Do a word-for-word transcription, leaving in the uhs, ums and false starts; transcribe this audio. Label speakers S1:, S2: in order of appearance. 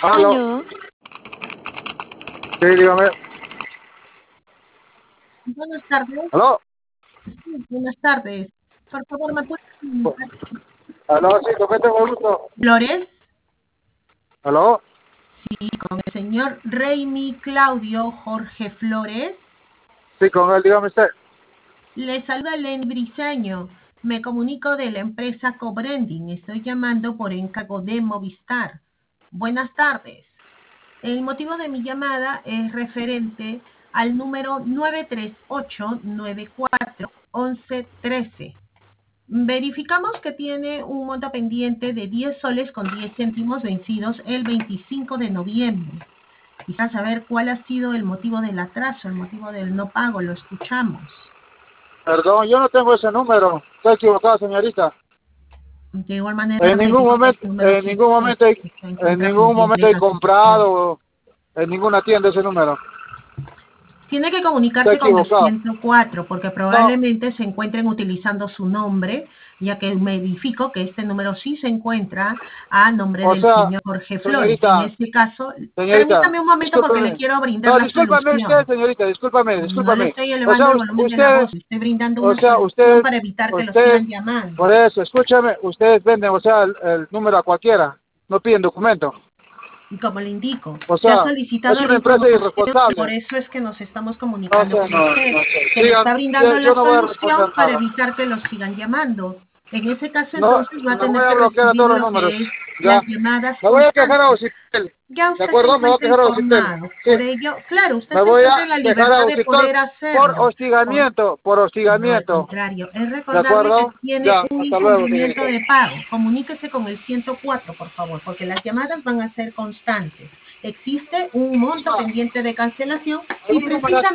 S1: Aló.
S2: Aló.
S1: Sí, dígame.
S3: Buenas tardes.
S1: Aló.
S3: Sí, buenas tardes. Por favor, ¿me puede comunicar
S1: Aló, sí, ¿con qué tengo gusto?
S3: Flores?
S1: Aló.
S3: Sí, con el señor Raimi Claudio Jorge Flores.
S1: Sí, con él, dígame usted.
S3: Le saluda Len Briseño. Me comunico de la empresa Cobrending. Estoy llamando por encargo de Movistar. Buenas tardes. El motivo de mi llamada es referente al número nueve tres ocho nueve cuatro once trece. Verificamos que tiene un monto pendiente de diez soles con diez céntimos vencidos el veinticinco de noviembre. Quizás saber cuál ha sido el motivo del atraso, el motivo del no pago, lo escuchamos.
S1: Perdón, yo no tengo ese número. Está equivocada, señorita.
S3: De igual manera,
S1: En ningún
S3: verifico que
S1: momento,
S3: este número
S1: en
S3: sí
S1: ningún momento, he-
S3: se
S1: en
S3: encuentra
S1: ningún momento
S3: pendiente
S1: he
S3: de cancelación.
S1: comprado en ninguna tienda ese número.
S3: Tiene que
S1: Está
S3: comunicarse con el
S1: equivocado.
S3: ciento cuatro porque
S1: No,
S3: probablemente se encuentren utilizando su nombre, ya que verifico que este número sí se encuentra a nombre
S1: o
S3: del
S1: sea,
S3: señor Jorge Flores. En
S1: señorita,
S3: este caso,
S1: señorita,
S3: permítame un momento porque le
S1: discúlpeme.
S3: quiero brindar
S1: No,
S3: la
S1: discúlpame usted,
S3: solución.
S1: señorita, discúlpame,
S3: No le
S1: discúlpame.
S3: estoy
S1: O
S3: elevando
S1: sea,
S3: el
S1: us-
S3: volumen de la
S1: usted,
S3: voz, le estoy brindando
S1: o
S3: una
S1: sea,
S3: solución
S1: usted,
S3: para evitar que lo
S1: usted,
S3: sigan llamando.
S1: por eso, escúchame, ustedes venden, o sea, el, el número a cualquiera, no piden documento.
S3: Y como le indico,
S1: O
S3: se ha
S1: sea,
S3: solicitado
S1: es
S3: la
S1: una empresa
S3: información y por
S1: irresponsable.
S3: eso es que nos estamos
S1: No
S3: comunicando
S1: sé,
S3: con
S1: no,
S3: usted.
S1: no sé.
S3: Se le
S1: Sigan,
S3: está
S1: yo,
S3: brindando
S1: yo
S3: la
S1: no voy a responder
S3: solución para
S1: nada.
S3: evitar que los sigan llamando. En ese caso,
S1: No,
S3: entonces, va a
S1: me voy
S3: tener
S1: a
S3: que
S1: bloquear a
S3: recibir
S1: todos los
S3: lo
S1: números.
S3: que es las
S1: Ya.
S3: llamadas
S1: Me voy a quejar a
S3: constantes.
S1: Ocitel.
S3: Ya
S1: ¿De
S3: usted se
S1: acuerdo? Me voy a
S3: encuentra
S1: quejar a Ocitel.
S3: informado.
S1: Sí.
S3: Por ello, claro, usted
S1: Me
S3: se
S1: voy
S3: encuentra
S1: a
S3: en la
S1: quejar a
S3: libertad de
S1: Ocitel
S3: poder
S1: por
S3: hacerlo. Por-
S1: hostigamiento, por
S3: no, al
S1: hostigamiento.
S3: contrario, es
S1: ¿De
S3: recordarle que
S1: acuerdo?
S3: tiene
S1: Ya,
S3: un
S1: hasta luego,
S3: incumplimiento
S1: señorita.
S3: de pago. Comuníquese con el ciento cuatro, por favor, porque las llamadas van a ser constantes. Existe un monto pendiente de cancelación y precisamente